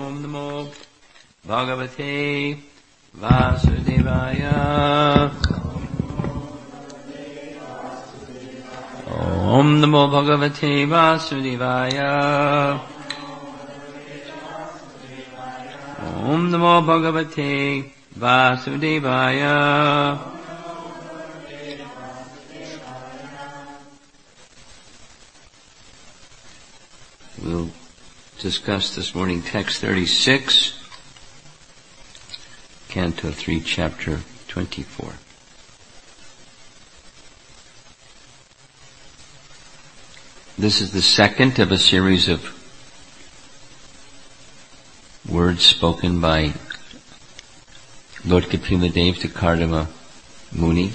Om Namo Bhagavate Vasudevaya. Om Namo Bhagavate Vasudevaya. Om Namo Bhagavate Vasudevaya. We'll discuss this morning text 36, Canto 3, Chapter 24. This is the second of a series of words spoken by Lord Kapila Dev to Kardama Muni.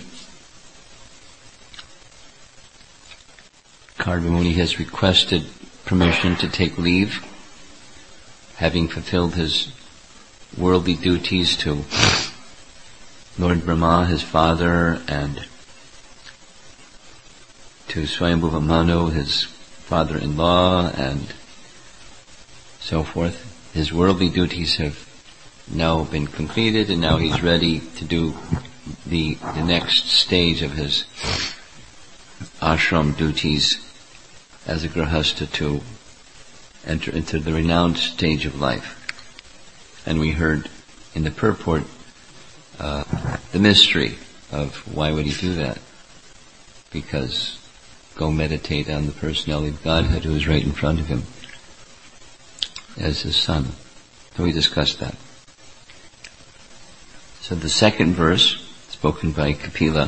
Kardama Muni has requested permission to take leave, having fulfilled his worldly duties to Lord Brahma, his father, and to Swayambhuva Manu, his father-in-law, and so forth. His worldly duties have now been completed, and now he's ready to do the next stage of his ashram duties as a grahastha, to enter into the renowned stage of life. And we heard in the purport the mystery of why would he do that? Because go meditate on the personality of Godhead who is right in front of him as his son. So we discussed that. So the second verse, spoken by Kapila: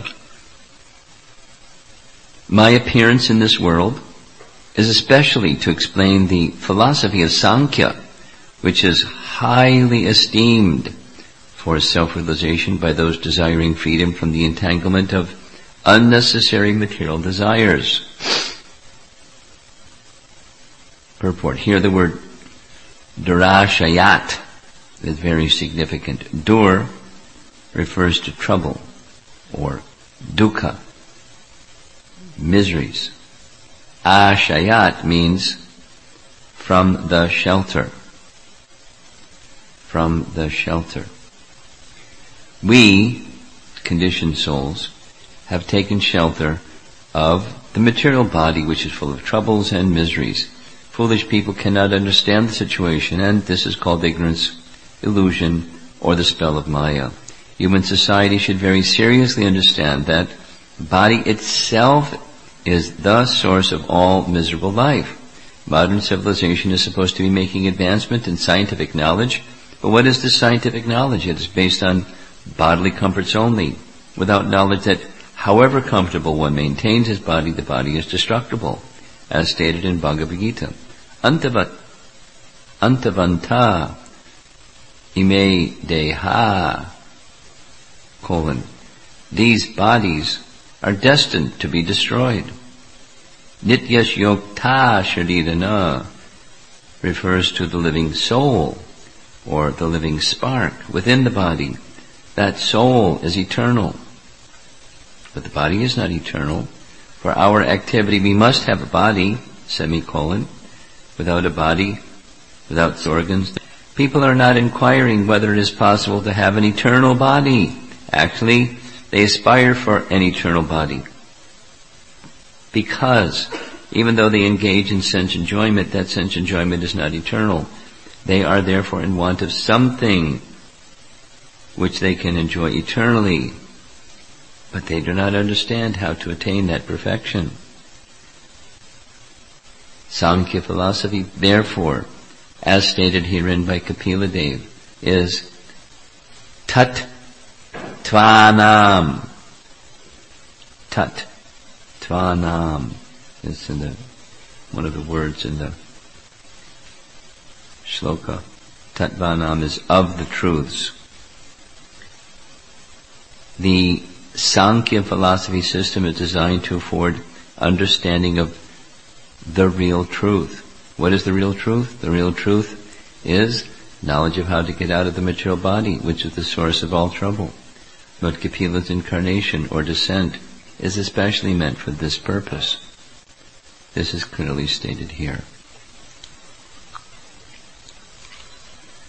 my appearance in this world is especially to explain the philosophy of Sankhya, which is highly esteemed for self-realization by those desiring freedom from the entanglement of unnecessary material desires. Purport. Here the word durashayat is very significant. Dur refers to trouble or dukkha, miseries. Ashayat means from the shelter. From the shelter. We, conditioned souls, have taken shelter of the material body, which is full of troubles and miseries. Foolish people cannot understand the situation, and this is called ignorance, illusion, or the spell of Maya. Human society should very seriously understand that the body itself is the source of all miserable life. Modern civilization is supposed to be making advancement in scientific knowledge, but what is this scientific knowledge? It is based on bodily comforts only, without knowledge that however comfortable one maintains his body, the body is destructible, as stated in Bhagavad Gita. Antavanta ime deha, these bodies are destined to be destroyed. Nityas yokta sharidana refers to the living soul, or the living spark within the body. That soul is eternal. But the body is not eternal. For our activity we must have a body, without a body, without organs. People are not inquiring whether it is possible to have an eternal body. Actually, they aspire for an eternal body. Because even though they engage in sense enjoyment, that sense enjoyment is not eternal. They are therefore in want of something which they can enjoy eternally. But they do not understand how to attain that perfection. Sankhya philosophy, therefore, as stated herein by Kapila Dev, is tat tvanam. Tat tvanam is in one of the words in the shloka. Tat tvanam is of the truths. The Sankhya philosophy system is designed to afford understanding of the real truth. What is the real truth? The real truth is knowledge of how to get out of the material body, which is the source of all trouble. Lord Kapila's incarnation or descent is especially meant for this purpose. This is clearly stated here.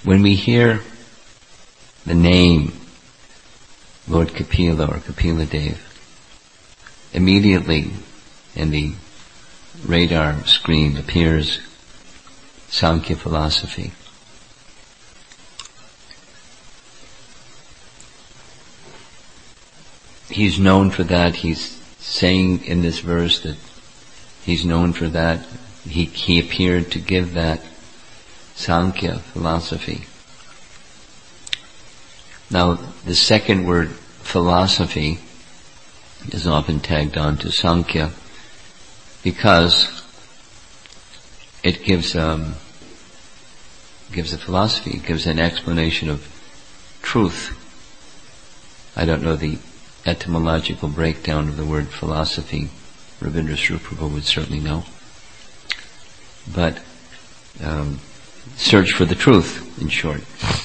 when we hear the name Lord Kapila or Kapila Dev, immediately in the radar screen appears Sankhya philosophy. He's known for that. He's saying in this verse that he's known for that. He appeared to give that Sankhya philosophy. Now, the second word, philosophy, is often tagged on to Sankhya because it gives a philosophy, it gives an explanation of truth. I don't know the etymological breakdown of the word philosophy. Rabindra Sruprabhu would certainly know. But search for the truth, in short.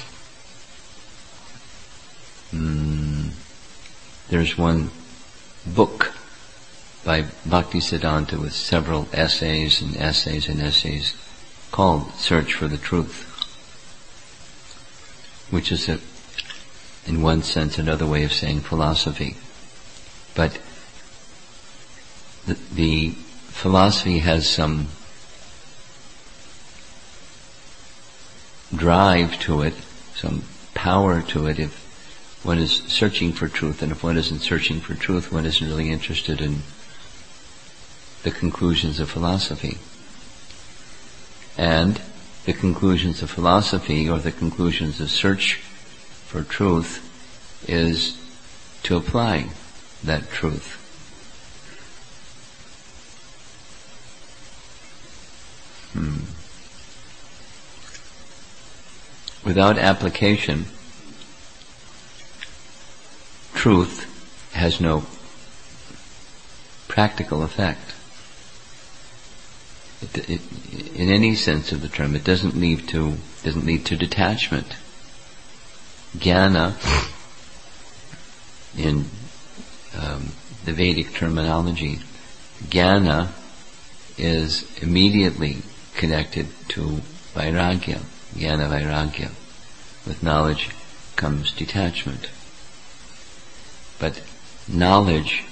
There's one book by Bhaktisiddhanta with several essays and essays and essays called Search for the Truth, which is in one sense another way of saying philosophy. But the philosophy has some drive to it, some power to it if one is searching for truth, and if one isn't searching for truth, one isn't really interested in the conclusions of philosophy. And the conclusions of philosophy, or the conclusions of search for truth, is to apply that truth. Without application, truth has no practical effect. In any sense of the term, it doesn't lead to detachment. Jnana, in the Vedic terminology, jnana is immediately connected to vairagya, jnana vairagya. With knowledge comes detachment. But knowledge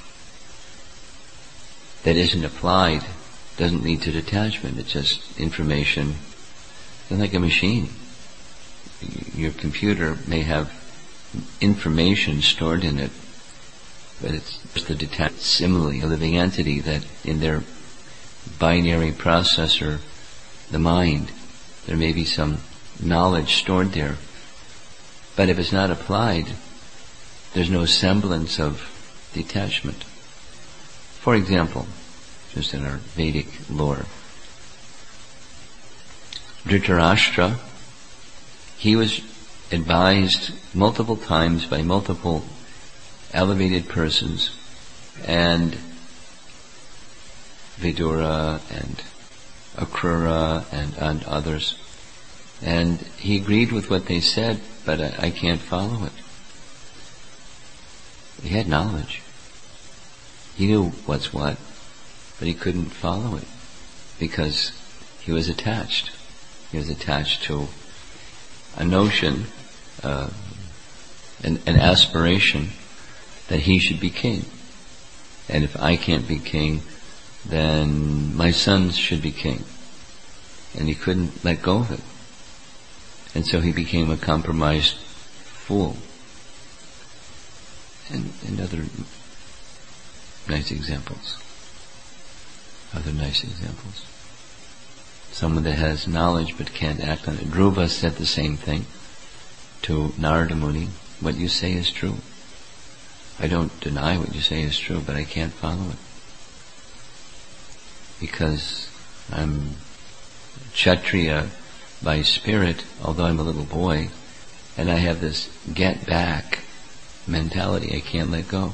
that isn't applied doesn't lead to detachment. It's just information. It's like a machine. Your computer may have information stored in it, but it's the detached, similarly, a living entity that in their binary processor, the mind, there may be some knowledge stored there. But if it's not applied, there's no semblance of detachment. For example, just in our Vedic lore, Dhritarashtra, he was advised multiple times by multiple elevated persons, and Vidura and Akrura and others, and he agreed with what they said, but I can't follow it. He had knowledge. He knew what's what, but he couldn't follow it because he was attached. He was attached to a notion, an aspiration that he should be king. And if I can't be king, then my sons should be king. And he couldn't let go of it. And so he became a compromised fool. And other nice examples. Someone that has knowledge but can't act on it. Dhruva said the same thing to Narada Muni. What you say is true. I don't deny what you say is true, but I can't follow it. Because I'm Kshatriya by spirit, although I'm a little boy, and I have this get back mentality. I can't let go.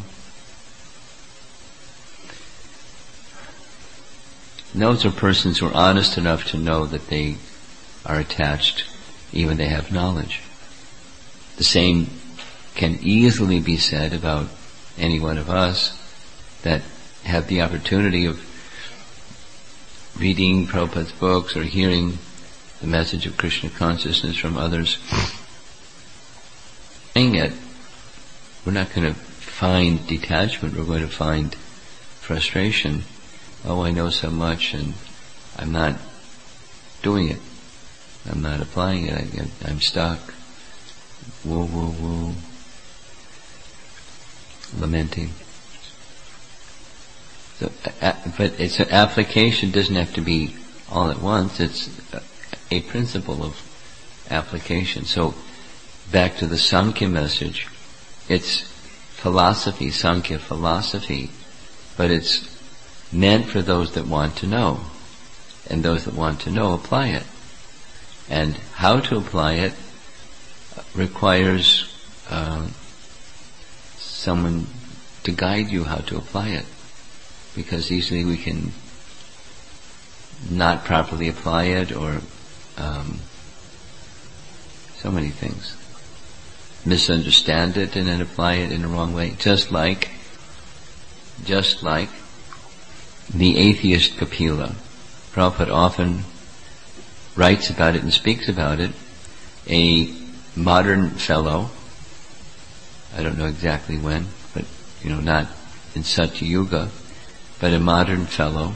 Those are persons who are honest enough to know that they are attached, even they have knowledge. The same can easily be said about any one of us that have the opportunity of reading Prabhupada's books or hearing the message of Krishna consciousness from others. Saying it, we're not going to find detachment, we're going to find frustration. Oh, I know so much and I'm not doing it. I'm not applying it. I'm stuck. Woo, woo, woo. Lamenting. So, but it's an application doesn't have to be all at once. It's a principle of application. So, back to the Sankhya message, it's philosophy, Sankhya philosophy, but it's meant for those that want to know. And those that want to know apply it. And how to apply it requires someone to guide you how to apply it. Because easily we can not properly apply it, or so many things. Misunderstand it and then apply it in the wrong way. Just like the atheist Kapila. Prabhupada often writes about it and speaks about it. A modern fellow, I don't know exactly when, but not in Satya Yuga, but a modern fellow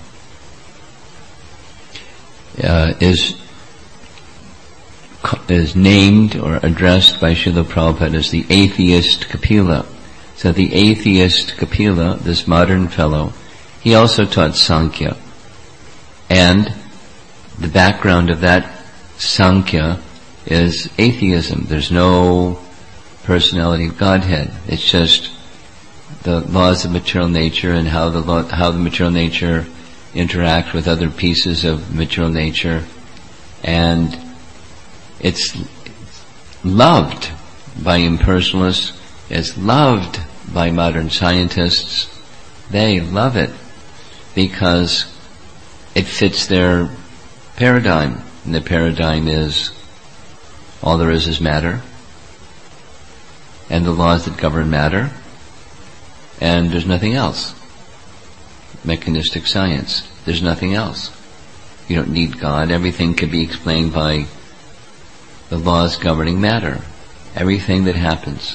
is named or addressed by Srila Prabhupada as the atheist Kapila. So the atheist Kapila, this modern fellow, he also taught Sankhya. And the background of that Sankhya is atheism. There's no personality of Godhead. It's just the laws of material nature and how the material nature interact with other pieces of material nature. And it's loved by impersonalists. It's loved by modern scientists. They love it because it fits their paradigm. And the paradigm is all there is matter, and the laws that govern matter, and there's nothing else. Mechanistic science. There's nothing else. You don't need God. Everything can be explained by the laws governing matter. Everything that happens.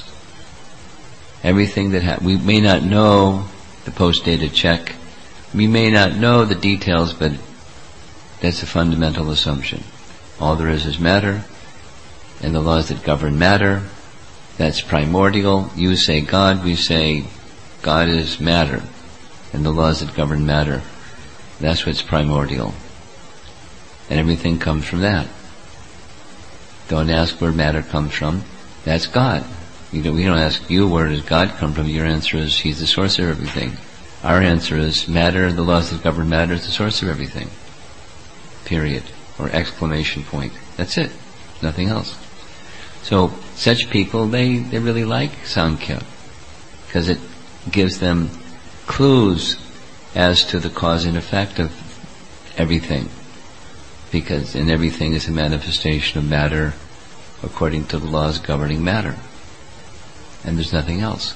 We may not know the post-dated check. We may not know the details, but that's a fundamental assumption. All there is matter, and the laws that govern matter, that's primordial. You say God, we say God is matter, and the laws that govern matter, that's what's primordial. And everything comes from that. Don't ask where matter comes from. That's God. We don't ask you, where does God come from? Your answer is, He's the source of everything. Our answer is, matter, the laws that govern matter is the source of everything. Period. Or exclamation point. That's it. Nothing else. So, such people, they really like Sankhya, because it gives them clues as to the cause and effect of everything. And everything is a manifestation of matter according to the laws governing matter. And there's nothing else.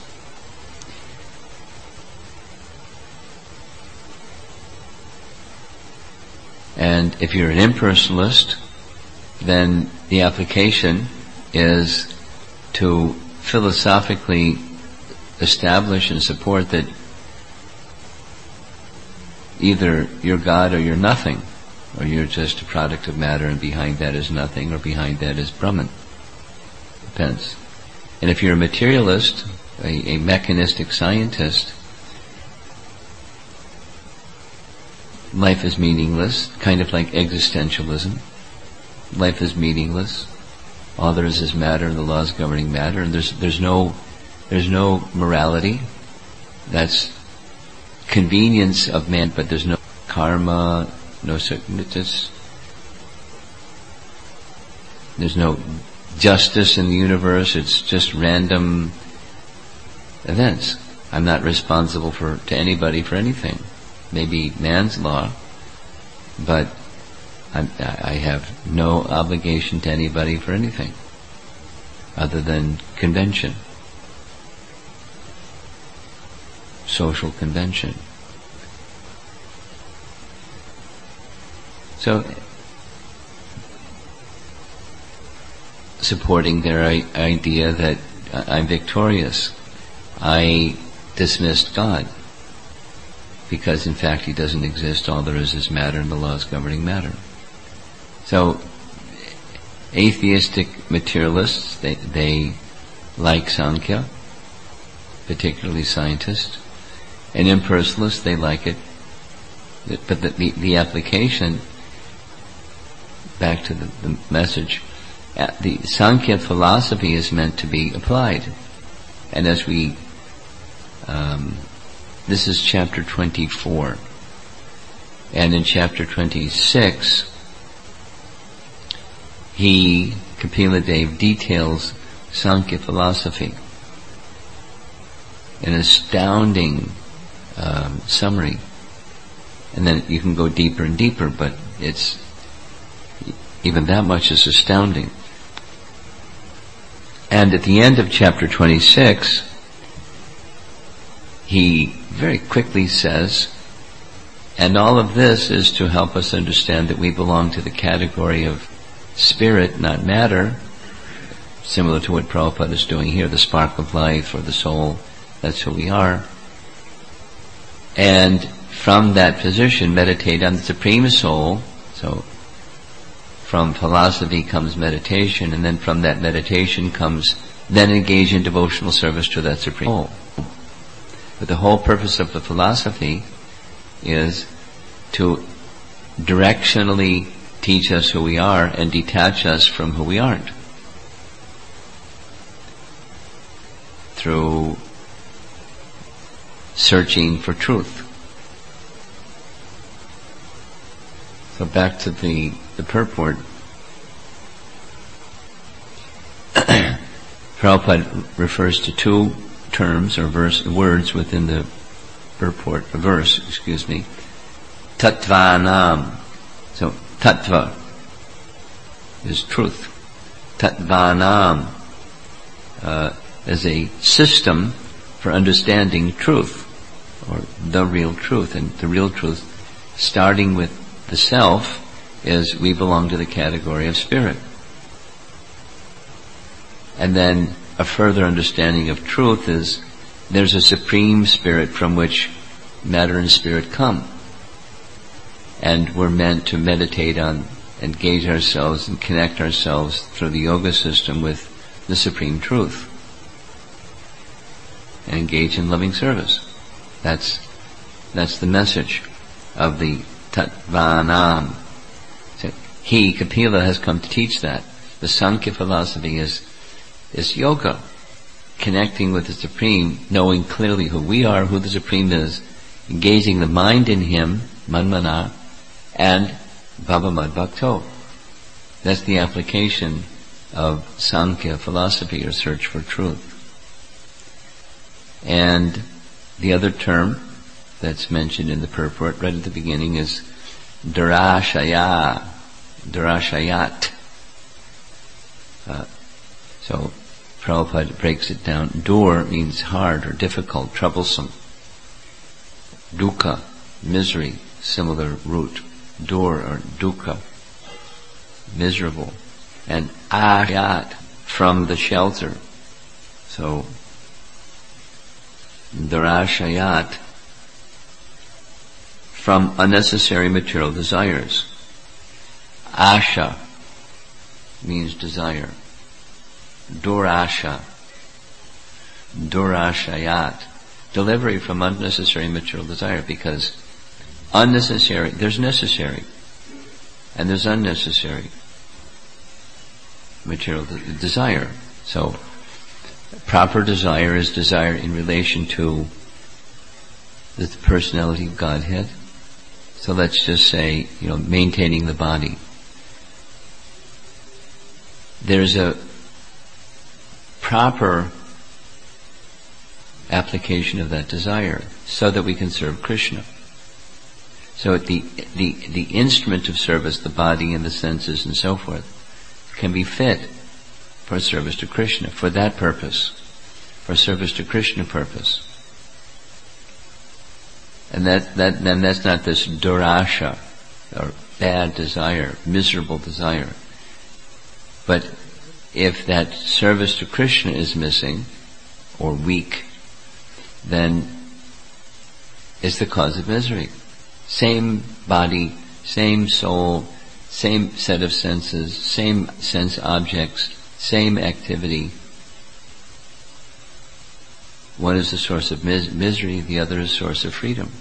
And if you're an impersonalist, then the application is to philosophically establish and support that either you're God or you're nothing, or you're just a product of matter and behind that is nothing, or behind that is Brahman. Depends. And if you're a materialist, a mechanistic scientist, life is meaningless, kind of like existentialism. Life is meaningless. All there is matter and the laws governing matter, and there's no morality. That's convenience of man, but there's no karma, there's no justice in the universe. It's just random events. I'm not responsible to anybody for anything. Maybe man's law, but I have no obligation to anybody for anything other than convention, social convention. So supporting their idea that I'm victorious. I dismissed God, because in fact He doesn't exist. All there is matter and the laws governing matter. So atheistic materialists, they like Sankhya, particularly scientists, and impersonalists, they like it. But the application, back to the message, the Sankhya philosophy is meant to be applied. And as we, this is chapter 24. And in chapter 26, Kapila Dev details Sankhya philosophy. An astounding summary. And then you can go deeper and deeper, but it's even that much is astounding. And at the end of chapter 26, he very quickly says, and all of this is to help us understand that we belong to the category of spirit, not matter, similar to what Prabhupada is doing here, the spark of life or the soul. That's who we are. And from that position, meditate on the Supreme Soul. So from philosophy comes meditation, and then from that meditation comes then engage in devotional service to that Supreme Soul. But the whole purpose of the philosophy is to directionally teach us who we are and detach us from who we aren't, through searching for truth. So back to the purport. Prabhupada refers to two terms or words within the purport, Tattvanam. So tattva is truth. Tattvanam is a system for understanding truth, or the real truth. And the real truth, starting with the self, is we belong to the category of spirit. And then a further understanding of truth is there's a supreme spirit from which matter and spirit come. And we're meant to meditate on, engage ourselves and connect ourselves through the yoga system with the supreme truth. And engage in loving service. That's the message of the Tattvanam. So he, Kapila, has come to teach that. The Sankhya philosophy is yoga, connecting with the Supreme, knowing clearly who we are, who the Supreme is, engaging the mind in Him, Manmana, and Bhavamad Bhakto. That's the application of Sankhya philosophy, or search for truth. And the other term that's mentioned in the purport right at the beginning is Durashaya, Durashayat. So Prabhupada breaks it down. Dur means hard or difficult, troublesome. Dukkha, misery, similar root. Dur or dukkha, miserable. And ashayat, from the shelter. So Durashayat, from unnecessary material desires. Asha means desire. Durasha, Durashayat, delivery from unnecessary material desire, because unnecessary, there's necessary, and there's unnecessary material desire. So proper desire is desire in relation to the personality of Godhead. So let's just say, maintaining the body. There's a proper application of that desire so that we can serve Krishna. So the instrument of service, the body and the senses and so forth, can be fit for service to Krishna, for that purpose, for service to Krishna purpose. And that's not this durasha, or bad desire, miserable desire, but if that service to Krishna is missing or weak, then is the cause of misery. Same body, same soul, same set of senses, same sense objects, same activity. One is the source of misery, the other is a source of freedom.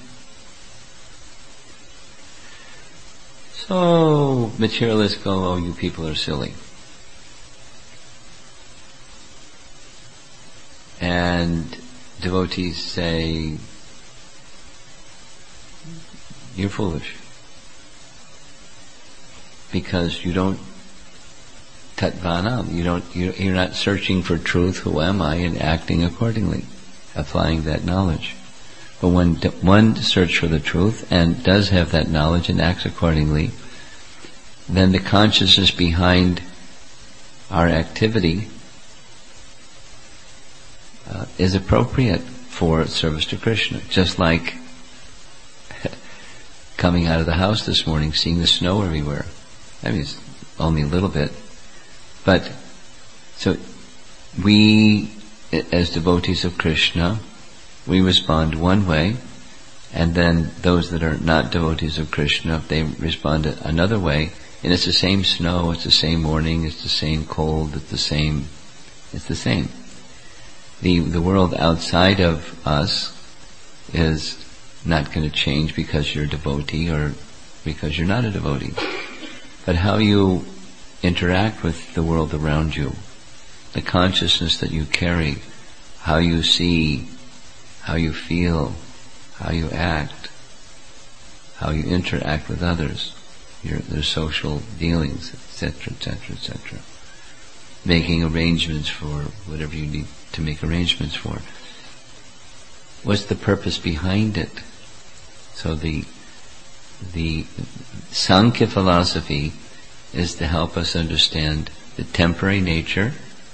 So, materialists go, oh, you people are silly. And devotees say, you're foolish. Because you don't tatvanam, you're not searching for truth, who am I, and acting accordingly, applying that knowledge. But when one searches for the truth and does have that knowledge and acts accordingly, then the consciousness behind our activity is appropriate for service to Krishna. Just like coming out of the house this morning, seeing the snow everywhere. I mean, it's only a little bit. But, so, we, as devotees of Krishna, we respond one way, and then those that are not devotees of Krishna, they respond another way, and it's the same snow, it's the same morning, it's the same cold, it's the same. The world outside of us is not going to change because you're a devotee or because you're not a devotee. But how you interact with the world around you, the consciousness that you carry, how you see, how you feel, how you act, how you interact with others, their social dealings, etc., etc., etc. Making arrangements for whatever you need to make arrangements for. What's the purpose behind it? So the Sankhya philosophy is to help us understand the temporary nature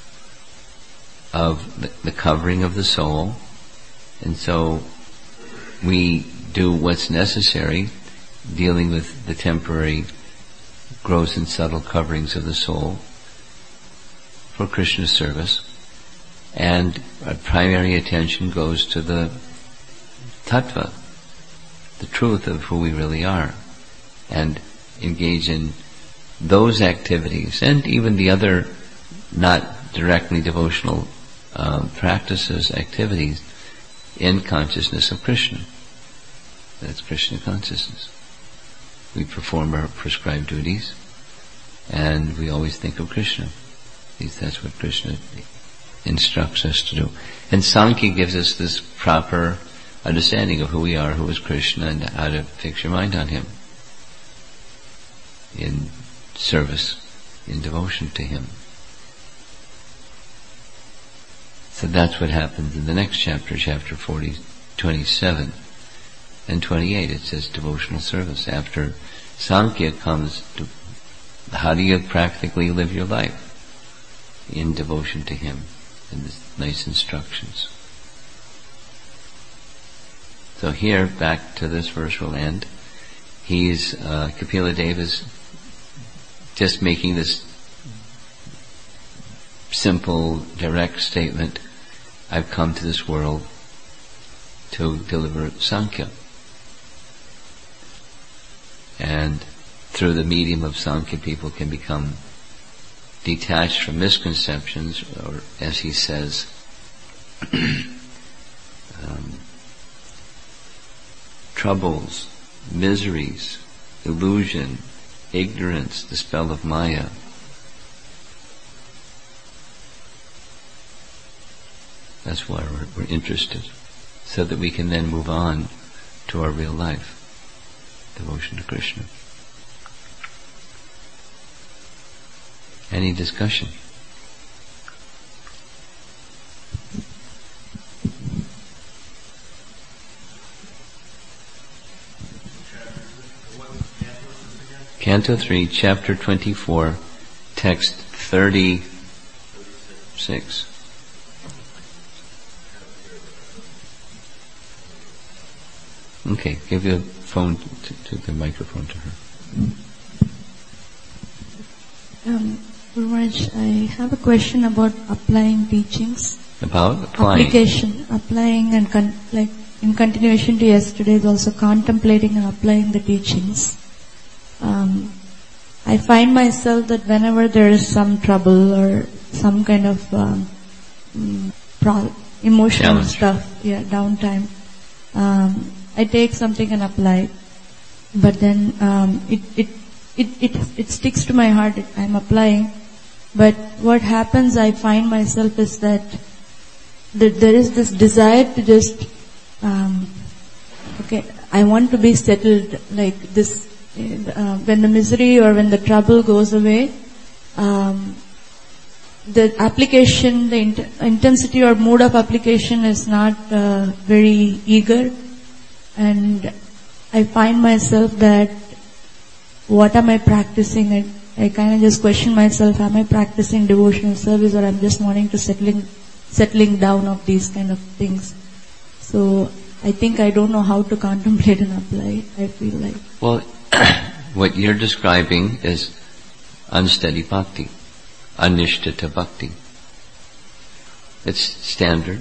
of the covering of the soul, and so we do what's necessary, dealing with the temporary gross and subtle coverings of the soul for Krishna's service, and our primary attention goes to the tattva, the truth of who we really are, and engage in those activities, and even the other not directly devotional practices, activities, in consciousness of Krishna. That's Krishna consciousness. We perform our prescribed duties, and we always think of Krishna. At least that's what Krishna instructs us to do. And Sankhya gives us this proper understanding of who we are, who is Krishna, and how to fix your mind on Him in service, in devotion to Him. So that's what happens in the next chapter, chapter 27 and 28. It says devotional service. After Sankhya comes to how do you practically live your life in devotion to Him, and this nice instructions. So here, back to this verse we'll end. Kapila Deva is just making this simple, direct statement. I've come to this world to deliver Sankhya. And through the medium of Sankhya, people can become detached from misconceptions, or as he says, troubles, miseries, illusion, ignorance, the spell of Maya. That's why we're interested, so that we can then move on to our real life, devotion to Krishna. Any discussion? Canto 3, Chapter 24, Text 36. Okay, give the phone to the microphone to her. Guru Maharaj, I have a question about applying teachings. About applying? Application, applying and like in continuation to yesterday's, also contemplating and applying the teachings. I find myself that whenever there is some trouble or some kind of emotional challenge, stuff, downtime, I take something and apply, but then it sticks to my heart. I'm applying, but what happens, I find myself is that there is this desire to just I want to be settled like this. When the misery or when the trouble goes away, the application, the intensity or mood of application is not very eager, and I find myself that what am I practicing? I kind of just question myself, am I practicing devotional service, or I'm just wanting to settling down of these kind of things. So I think I don't know how to contemplate and apply. I feel like. Well, what you're describing is unsteady bhakti, anishtita bhakti. It's standard.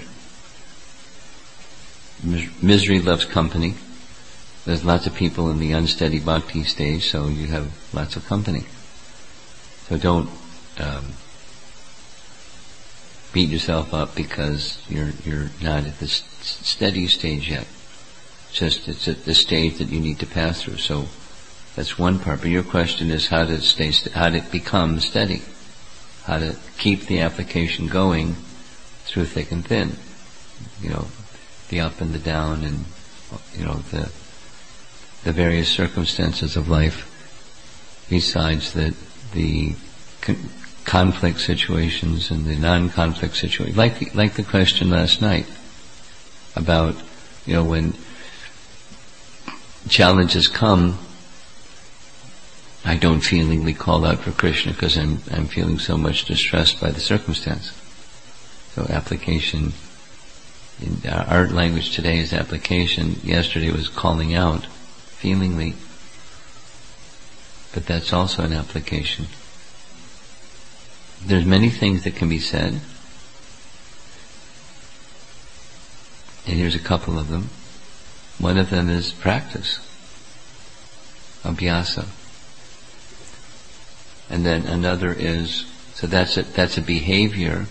Misery loves company. There's lots of people in the unsteady bhakti stage, so you have lots of company. So don't beat yourself up because you're not at this steady stage yet. It's at the stage that you need to pass through. So that's one part. But your question is how to become steady, how to keep the application going through thick and thin. The up and the down, and the various circumstances of life. Besides the conflict situations and the non-conflict situations, like the question last night about when challenges come, I don't feelingly call out for Krishna because I'm feeling so much distressed by the circumstance. So application, in our language today is application. Yesterday was calling out feelingly, but that's also an application. There's many things that can be said, and here's a couple of them. One of them is practice, abhyasa. And then another is, so that's a behavior,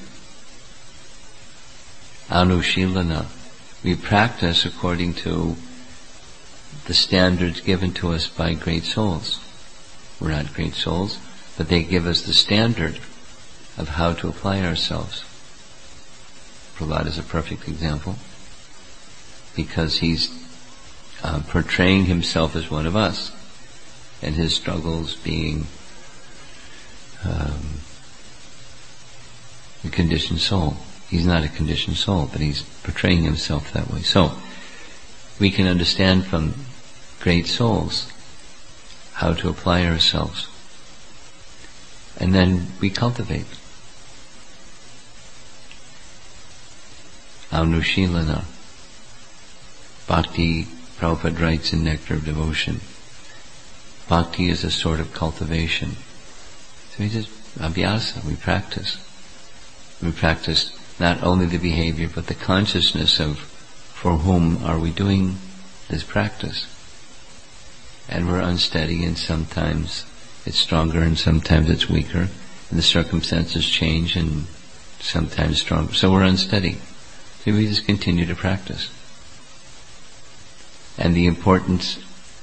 anushilana. We practice according to the standards given to us by great souls. We're not great souls, but they give us the standard of how to apply ourselves. Prahlad is a perfect example, because he's portraying himself as one of us, and his struggles being a conditioned soul. He's not a conditioned soul, but he's portraying himself that way. So we can understand from great souls how to apply ourselves, and then we cultivate. Anushilana. Bhakti, Prabhupada writes in Nectar of Devotion, bhakti is a sort of cultivation. So we just, abhyasa, we practice. We practice not only the behavior, but the consciousness of for whom are we doing this practice. And we're unsteady, and sometimes it's stronger and sometimes it's weaker, and the circumstances change and sometimes stronger. So we're unsteady. So we just continue to practice. And the important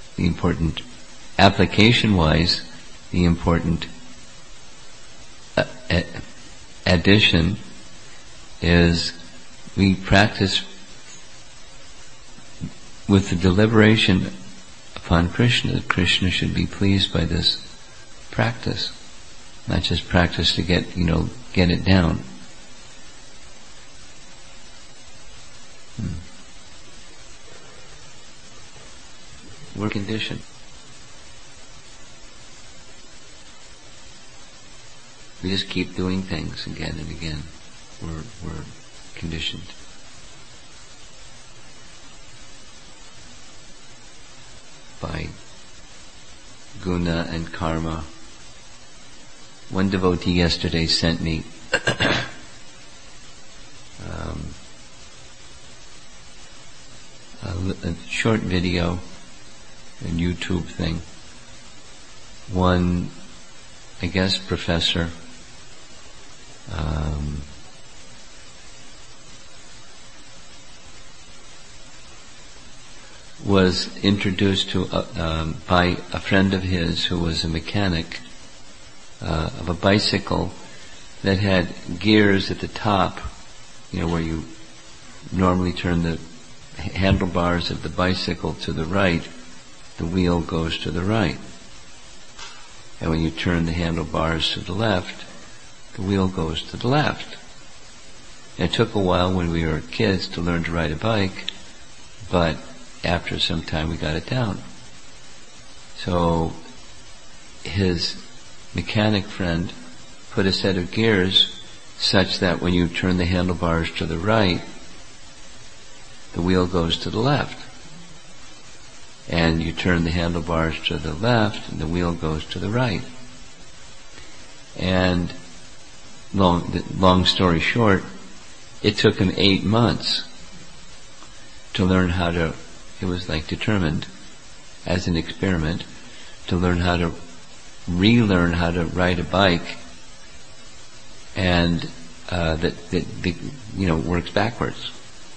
application-wise, the important addition is we practice with the deliberation upon Krishna, that Krishna should be pleased by this practice, not just practice to get it down. We're conditioned. We just keep doing things again and again. We're conditioned. By guna and karma One devotee yesterday sent me a short video, a YouTube thing. One, I guess, professor was introduced to by a friend of his who was a mechanic of a bicycle that had gears at the top, where you normally turn the handlebars of the bicycle to the right, the wheel goes to the right. And when you turn the handlebars to the left, the wheel goes to the left. And it took a while when we were kids to learn to ride a bike, but after some time we got it down. So his mechanic friend put a set of gears such that when you turn the handlebars to the right, the wheel goes to the left. And you turn the handlebars to the left, and the wheel goes to the right. And long story short, it took him 8 months to learn how to, it was like determined as an experiment, to learn how to relearn how to ride a bike, and that works backwards.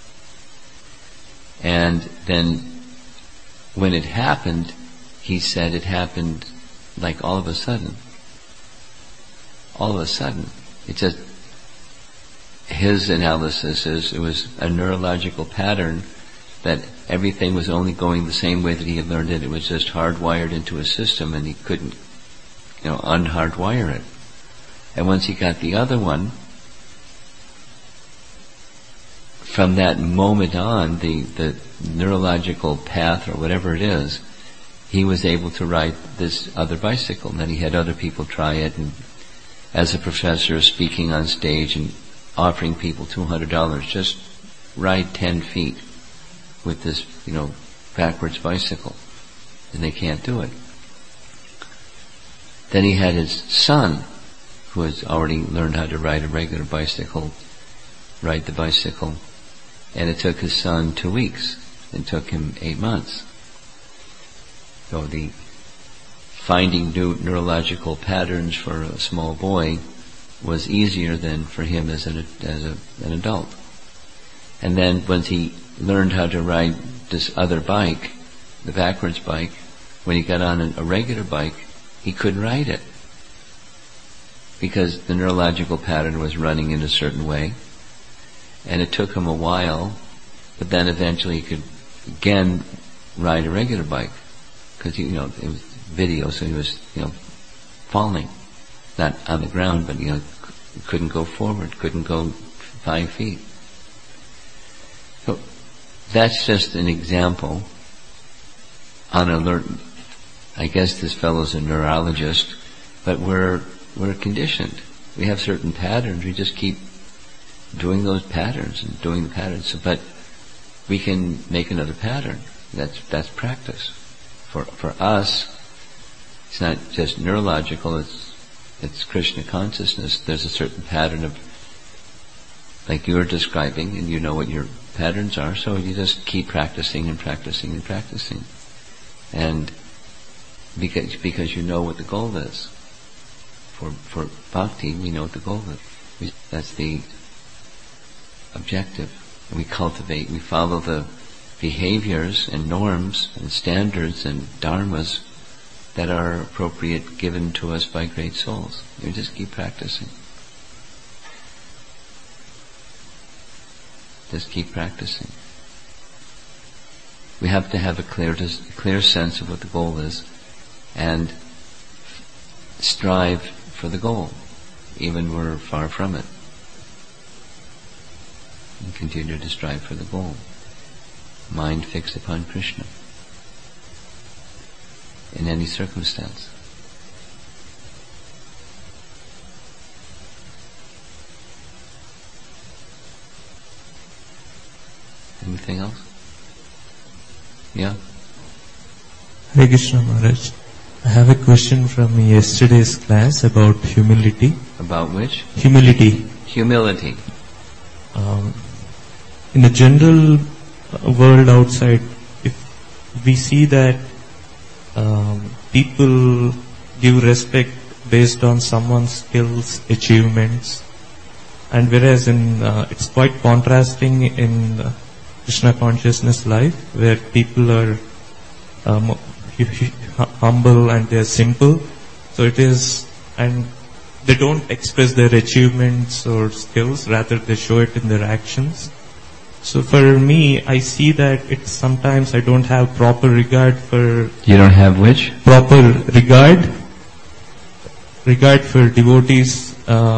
And then when it happened, he said it happened like all of a sudden. All of a sudden. It just, his analysis is it was a neurological pattern that everything was only going the same way that he had learned it. It was just hardwired into his system, and he couldn't, unhardwire it. And once he got the other one, from that moment on, the neurological path or whatever it is, he was able to ride this other bicycle. And then he had other people try it, and as a professor speaking on stage and offering people $200, just ride 10 feet with this, backwards bicycle. And they can't do it. Then he had his son, who has already learned how to ride a regular bicycle, ride the bicycle. And it took his son 2 weeks. It took him 8 months. So the finding new neurological patterns for a small boy was easier than for him as an adult. And then once he learned how to ride this other bike, the backwards bike, when he got on a regular bike, he couldn't ride it, because the neurological pattern was running in a certain way. And it took him a while, but then eventually he could again ride a regular bike, because it was video, so he was falling, not on the ground, but couldn't go forward, couldn't go 5 feet. So that's just an example. On alert, I guess this fellow's a neurologist, but we're conditioned. We have certain patterns. We just keep doing those patterns and doing the patterns. So, but we can make another pattern. That's practice. For us, it's not just neurological. It's Krishna consciousness. There's a certain pattern of, like you're describing, and you know what your patterns are. So you just keep practicing and practicing and practicing, and because you know what the goal is. For bhakti, we know what the goal is. That's the objective. And we cultivate, we follow the behaviors and norms and standards and dharmas that are appropriate, given to us by great souls. We just keep practicing. Just keep practicing. We have to have a clear sense of what the goal is, and strive for the goal, even when we're far from it. And continue to strive for the goal. Mind fixed upon Krishna in any circumstance. Anything else? Yeah? Hare Krishna Maharaj. I have a question from yesterday's class about humility. About which? Humility. Humility. In the general world outside, if we see that people give respect based on someone's skills, achievements, and whereas it's quite contrasting in Krishna consciousness life, where people are humble and they're simple. So it is, and they don't express their achievements or skills, rather they show it in their actions. So for me, I see that it's sometimes I don't have proper regard for... You don't have which? Proper regard for devotees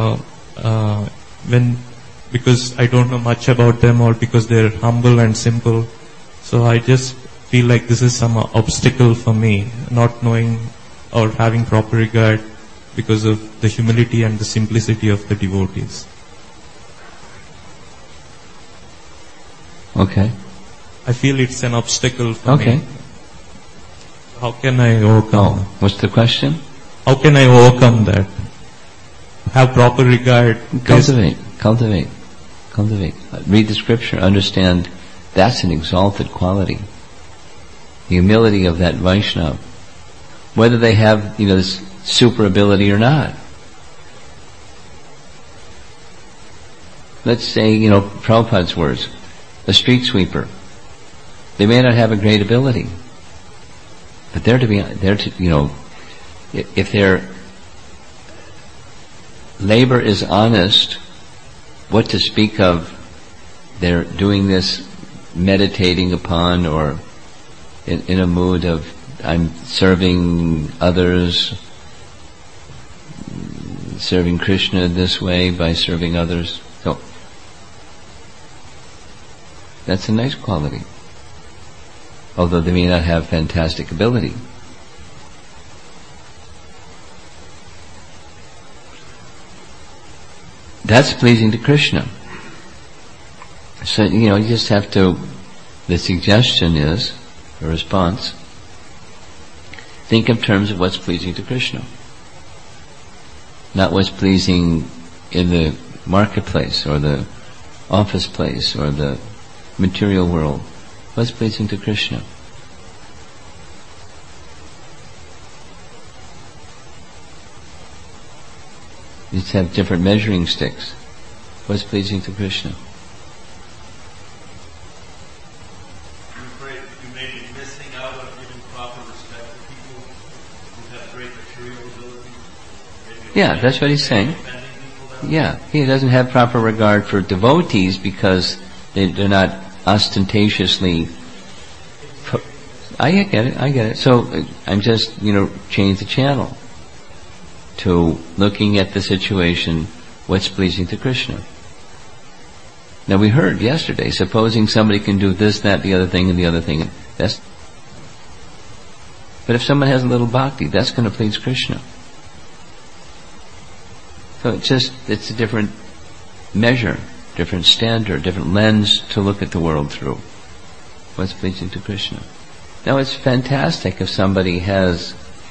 because I don't know much about them, or because they're humble and simple. So I just feel like this is some obstacle for me, not knowing or having proper regard because of the humility and the simplicity of the devotees. Okay. I feel it's an obstacle for Okay. me. How can I overcome? What's the question? How can I overcome that? Have proper regard. Cultivate. Read the scripture, understand that's an exalted quality. The humility of that Vaishnava. Whether they have, this super ability or not. Let's say, Prabhupada's words, a street sweeper. They may not have a great ability, but if their labor is honest, what to speak of, they're doing this meditating upon, or in a mood of, I'm serving others, serving Krishna this way by serving others. So, that's a nice quality. Although they may not have fantastic ability. That's pleasing to Krishna. So, you just have to, the suggestion is, a response, think in terms of what's pleasing to Krishna. Not what's pleasing in the marketplace, or the office place, or the material world. What's pleasing to Krishna? You just have different measuring sticks. What's pleasing to Krishna? I'm afraid you may be missing out on giving proper respect to people who have great material ability. Yeah, that's what he's saying. Yeah, he doesn't have proper regard for devotees because they're not ostentatiously... I get it. So I'm just, change the channel to looking at the situation, what's pleasing to Krishna. Now we heard yesterday, supposing somebody can do this, that, the other thing, and the other thing, but if someone has a little bhakti, that's going to please Krishna. So it's a different measure, different standard, different lens to look at the world through. What's pleasing to Krishna? Now it's fantastic if somebody has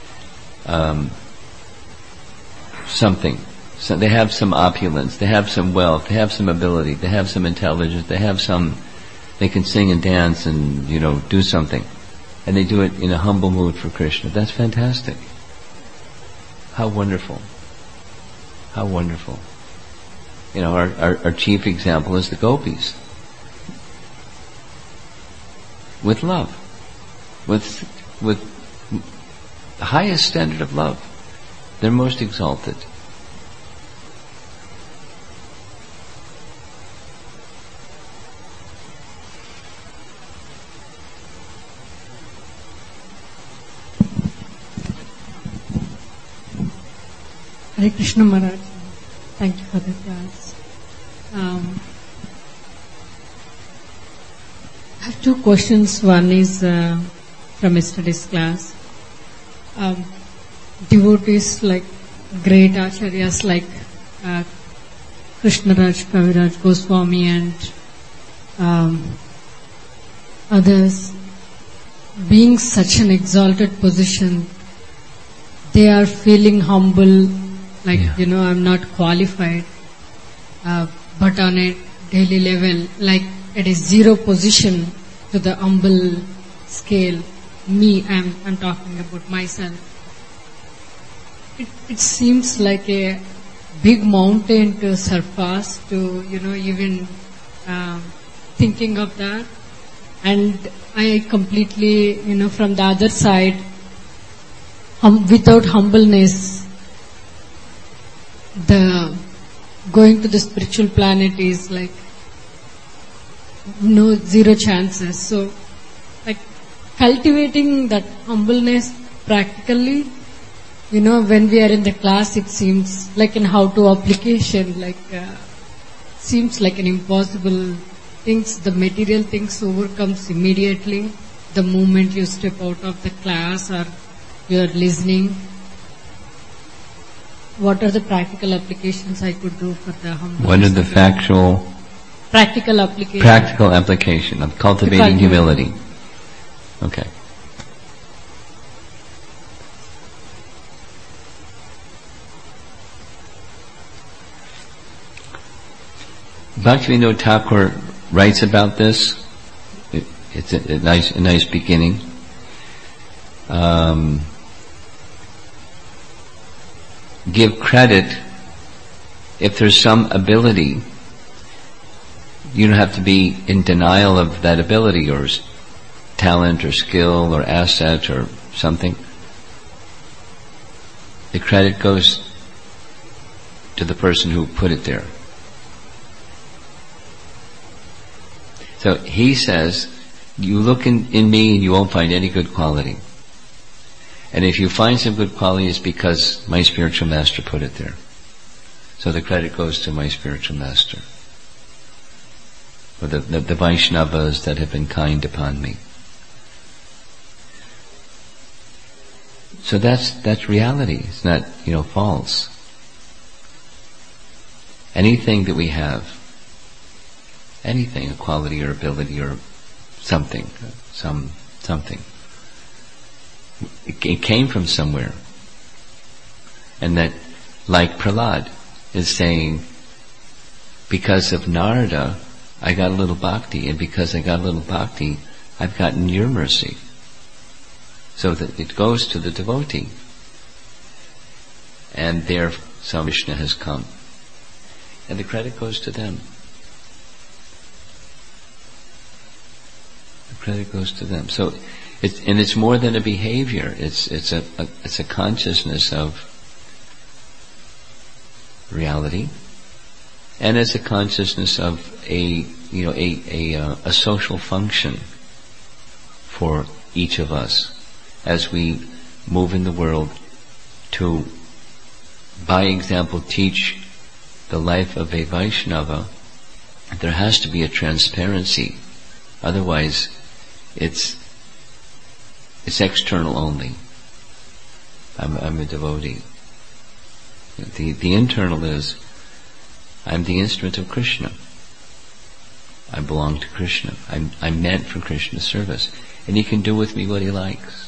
something. So they have some opulence, they have some wealth, they have some ability, they have some intelligence, they can sing and dance and, do something. And they do it in a humble mood for Krishna. That's fantastic. How wonderful. How wonderful. Our chief example is the gopis. With love. With the highest standard of love. They're most exalted. Hare Krishna Maharaj. Thank you for the class. I have two questions. One is from yesterday's class. Devotees like great acharyas like Krishnaraj, Kaviraj Goswami and others being such an exalted position, they are feeling humble, like, Yeah. I'm not qualified, but on a daily level, like it is zero position to the humble scale. I'm talking about myself. It seems like a big mountain to surpass, to, even thinking of that. And I completely, from the other side, without humbleness, the going to the spiritual planet is like zero chances. So, like cultivating that humbleness practically, when we are in the class, it seems like in how-to application, like seems like an impossible things. The material things overcomes immediately the moment you step out of the class or you are listening. What are the practical applications I could do for the humbleness? What are the factual, practical applications? practical application of cultivating humility? Okay. Bhaktivinoda Thakur writes about this. It's a nice beginning. Give credit if there's some ability. You don't have to be in denial of that ability or talent or skill or asset or something. The credit goes to the person who put it there. So he says, you look in me and you won't find any good quality. And if you find some good quality, it's because my spiritual master put it there. So the credit goes to my spiritual master, or the Vaishnavas that have been kind upon me. So that's reality. It's not, false. Anything that we have, anything, a quality or ability or something, something, it came from somewhere. And that, like Prahlad is saying, because of Narada, I got a little bhakti, and because I got a little bhakti, I've gotten your mercy. So that it goes to the devotee. And there, some Krishna has come. And the credit goes to them. The credit goes to them. So, it's more than a behavior. It's a consciousness of reality, and it's a consciousness of a social function for each of us as we move in the world to, by example, teach the life of a Vaishnava. There has to be a transparency. Otherwise, it's external only. I'm a devotee. The internal is, I'm the instrument of Krishna. I belong to Krishna. I'm meant for Krishna's service. And He can do with me what He likes.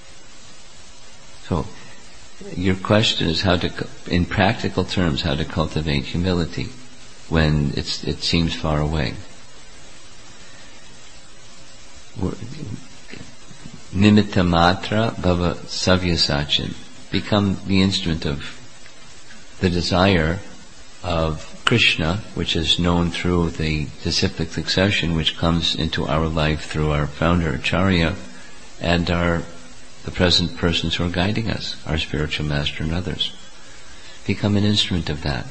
So, your question is in practical terms, how to cultivate humility when it seems far away. Nimitta matra bhava savyasachin. Become the instrument of the desire of Krishna, which is known through the disciplic succession which comes into our life through our founder Acharya and the present persons who are guiding us, our spiritual master and others. Become an instrument of that.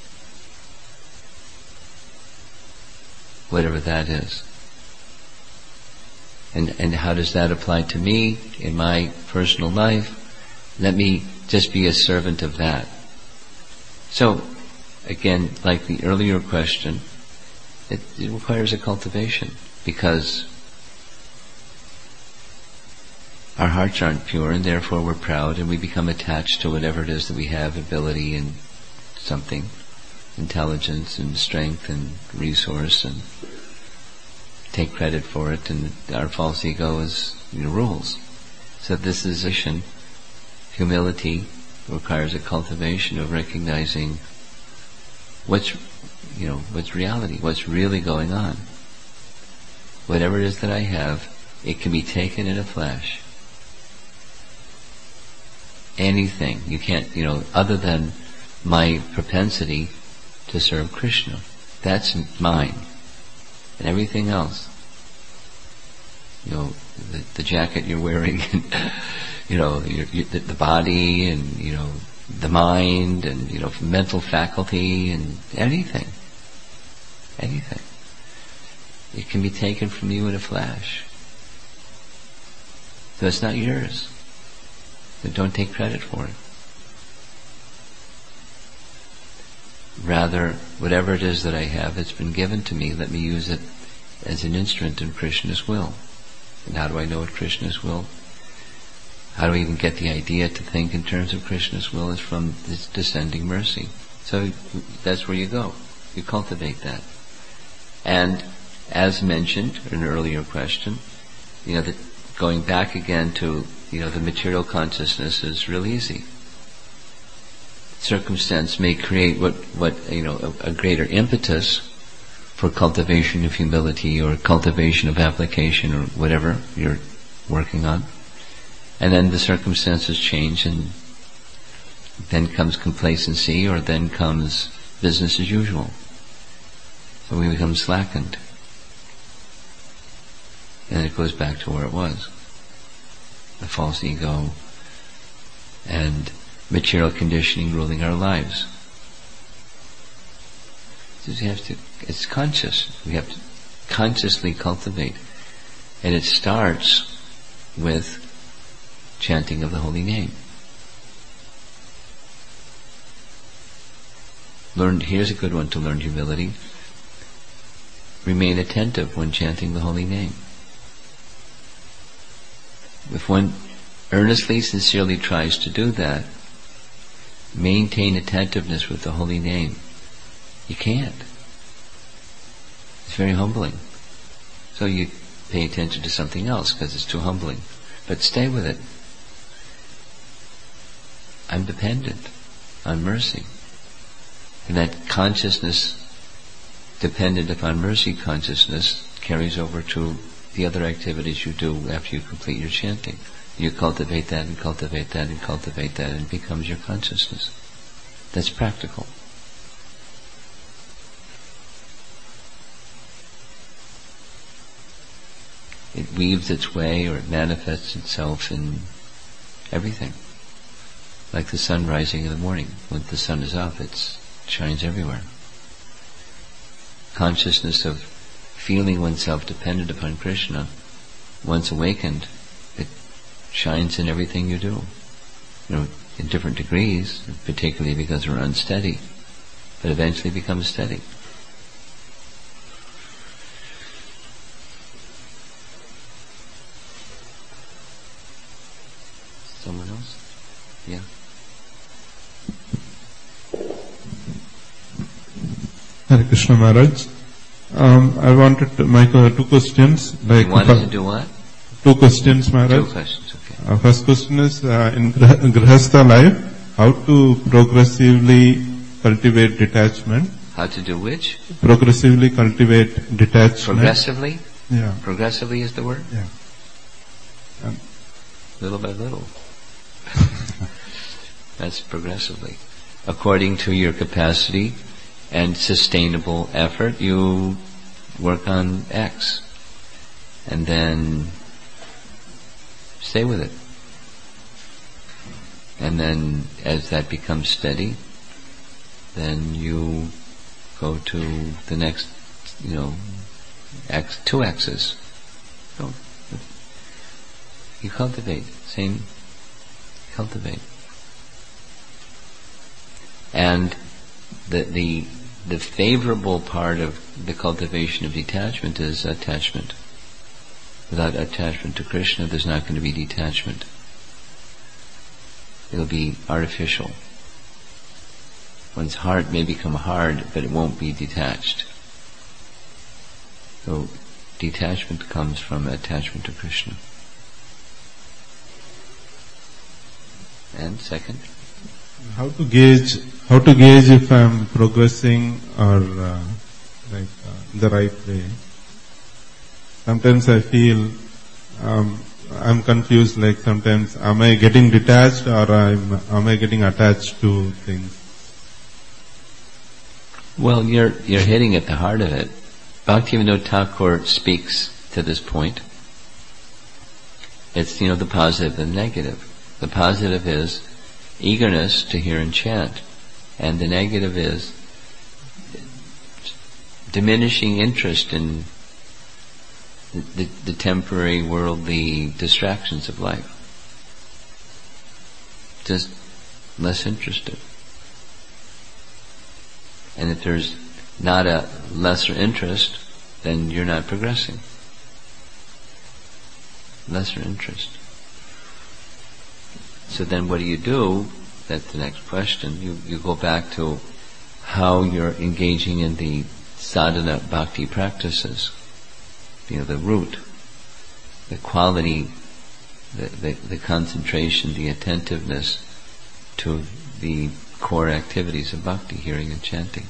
Whatever that is. And how does that apply to me in my personal life? Let me just be a servant of that. So, again, like the earlier question, it requires a cultivation because our hearts aren't pure and therefore we're proud and we become attached to whatever it is that we have, ability and something, intelligence and strength and resource, and take credit for it, and our false ego rules. So this is if Humility requires a cultivation of recognizing what's reality, what's really going on. Whatever it is that I have, it can be taken in a flash. Anything. You can't, other than my propensity to serve Krishna. That's mine. And everything else, the jacket you're wearing, the body, and the mind, and mental faculty, and anything. It can be taken from you in a flash. So it's not yours. So don't take credit for it. Rather, whatever it is that I have, it's been given to me, let me use it as an instrument in Krishna's will. And how do I know what Krishna's will? How do I even get the idea to think in terms of Krishna's will? Is from this descending mercy. So that's where you go. You cultivate that. And as mentioned in an earlier question, that going back again to, the material consciousness is real easy. Circumstance may create a greater impetus for cultivation of humility or cultivation of application or whatever you're working on. And then the circumstances change, and then comes complacency, or then comes business as usual. So we become slackened. And it goes back to where it was. The false ego and material conditioning ruling our lives. So it's conscious. We have to consciously cultivate. And it starts with chanting of the holy name. Here's a good one to learn humility. Remain attentive when chanting the holy name. If one earnestly, sincerely tries to do that, maintain attentiveness with the holy name, you can't. It's very humbling. So you pay attention to something else because it's too humbling. But stay with it. I'm dependent on mercy. And that consciousness, dependent upon mercy consciousness, carries over to the other activities you do after you complete your chanting. You cultivate that and cultivate that and cultivate that, and it becomes your consciousness. That's practical. It weaves its way, or it manifests itself in everything. Like the sun rising in the morning. When the sun is up, it shines everywhere. Consciousness of feeling oneself dependent upon Krishna, once awakened, it shines in everything you do. In different degrees, particularly because we're unsteady, but eventually becomes steady. Someone else? Yeah. Hare Krishna Maharaj. I wanted to make two questions. You wanted to do what? Two questions, Maharaj. Two questions, okay. First question is, in Grihastha life, how to progressively cultivate detachment? How to do which? Progressively cultivate detachment. Progressively? Yeah. Progressively is the word? Yeah. Little by little. That's progressively. According to your capacity and sustainable effort, you work on X. And then stay with it. And then as that becomes steady, then you go to the next, X, 2 X's. So you cultivate, cultivate. And the favorable part of the cultivation of detachment is attachment. Without attachment to Krishna, there's not going to be detachment. It'll be artificial. One's heart may become hard, but it won't be detached. So detachment comes from attachment to Krishna. And second? How to gauge if I'm progressing or the right way. Sometimes I feel I'm confused. Like sometimes, am I getting detached or am I getting attached to things? Well, you're hitting at the heart of it. Bhaktivinoda Thakur speaks to this point. It's, the positive and negative. The positive is eagerness to hear and chant. And the negative is diminishing interest in the temporary worldly distractions of life. Just less interested. And if there's not a lesser interest, then you're not progressing. Lesser interest. So then what do? That's the next question. You go back to how you're engaging in the sadhana bhakti practices. The root, the quality, the concentration, the attentiveness to the core activities of bhakti, hearing and chanting.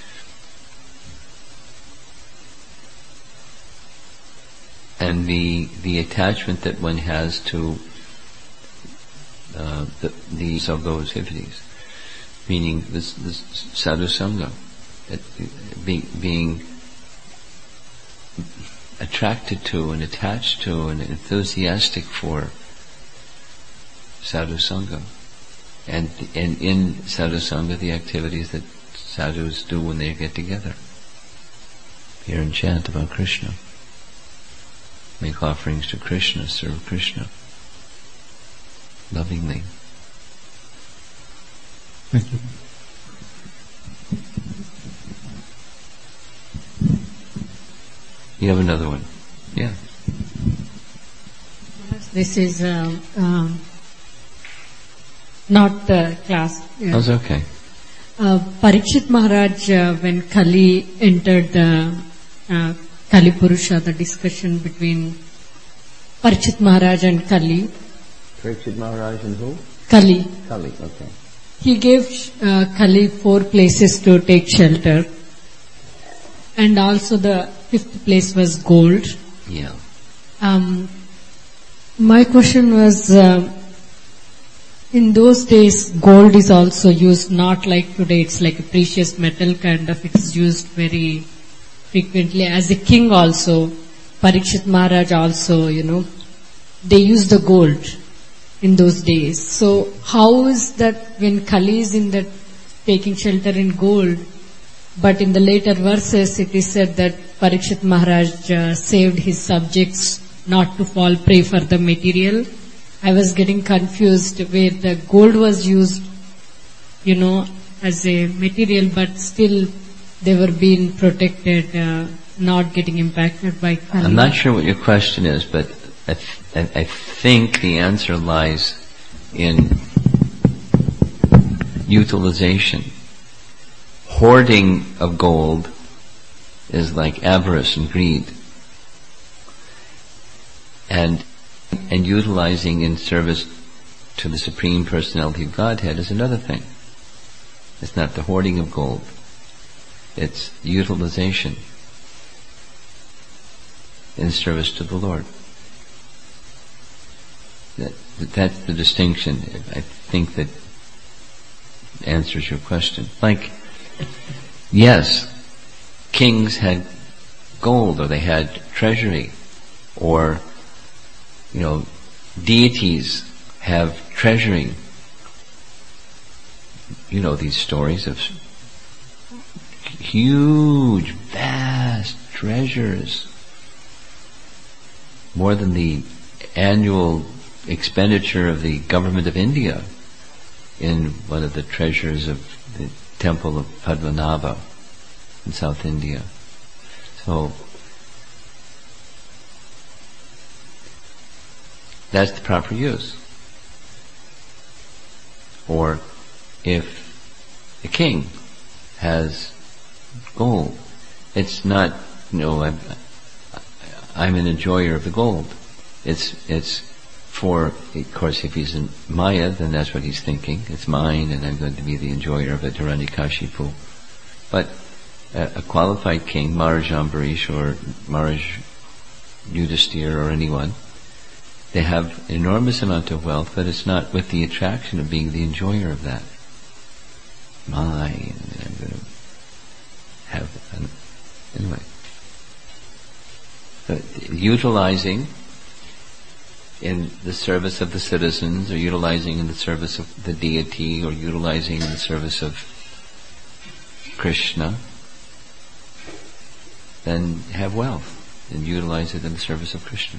And the attachment that one has to these of those activities, meaning this sadhu sangha, being attracted to and attached to and enthusiastic for sadhu sangha, and in sadhu sangha the activities that sadhus do when they get together, hear and chant about Krishna, make offerings to Krishna, serve Krishna lovingly. Thank you. You have another one? Yeah. This is not class. That's okay. Parikshit Maharaj, when Kali entered Kali Purusha, the discussion between Parikshit Maharaj and Kali. Parikshit Maharaj and who? Kali. Kali, okay. He gave Kali 4 places to take shelter. And also the 5th place was gold. Yeah. My question was, in those days, gold is also used, not like today, it's like a precious metal kind of, it's used very frequently. As a king also, Parikshit Maharaj also, they used the gold in those days. So how is that when Kali is in that taking shelter in gold, but in the later verses it is said that Parikshit Maharaj saved his subjects not to fall prey for the material. I was getting confused where the gold was used, as a material, but still they were being protected, not getting impacted by Kali. I'm not sure what your question is, but I think the answer lies in utilization. Hoarding of gold is like avarice and greed. And utilizing in service to the Supreme Personality of Godhead is another thing. It's not the hoarding of gold. It's utilization in service to the Lord. That's the distinction. I think that answers your question. Like, yes, kings had gold, or they had treasury, or deities have treasury. These stories of huge, vast treasures, more than the annual expenditure of the government of India in one of the treasures of the temple of Padmanabha in South India. So that's the proper use. Or if the king has gold, it's not, I'm an enjoyer of the gold. It's For, of course, if he's in Maya, then that's what he's thinking. It's mine, and I'm going to be the enjoyer of it, Hiranyakashipu. But a qualified king, Maharaj Ambarish or Maharaj Yudhisthira or anyone, they have an enormous amount of wealth, but it's not with the attraction of being the enjoyer of that. Mine, and I'm going to have anyway. So, utilizing in the service of the citizens, or utilizing in the service of the deity, or utilizing in the service of Krishna, then have wealth and utilize it in the service of Krishna.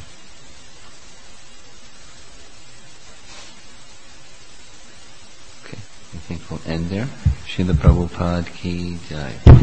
Okay, I think we'll end there. Srila Prabhupada ki jai.